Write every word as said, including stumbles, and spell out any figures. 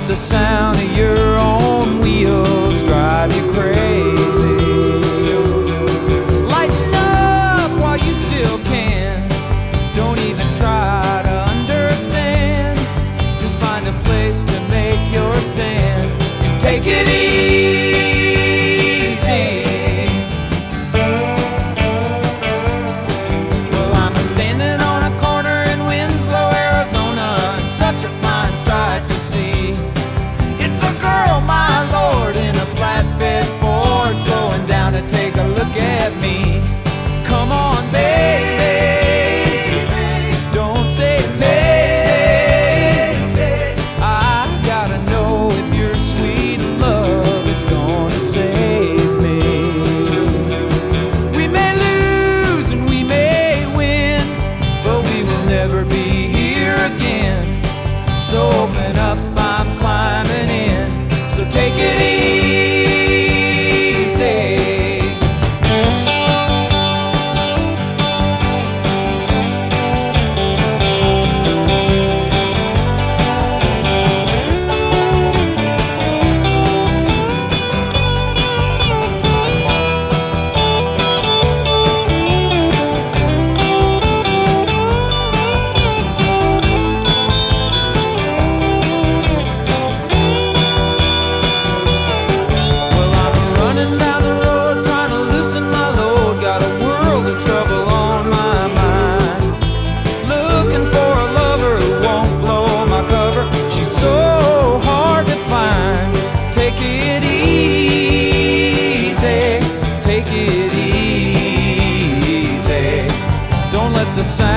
let the sound of your own wheels drive you crazy. Lighten up while you still can. Don't even try to understand. Just find a place to make your stand and take it easy. Well, I'm a standing on a corner in Winslow, Arizona, and such a fine sight to see. It's a girl, my lord, in a flatbed Ford, slowing down to take a look at me. Come on, baby, don't say maybe. I gotta know if your sweet love is gonna save me. We may lose and we may win, but we will never be here again. So open up, I'm climbing in. So take it easy. Take it easy, take it easy. Don't let the sound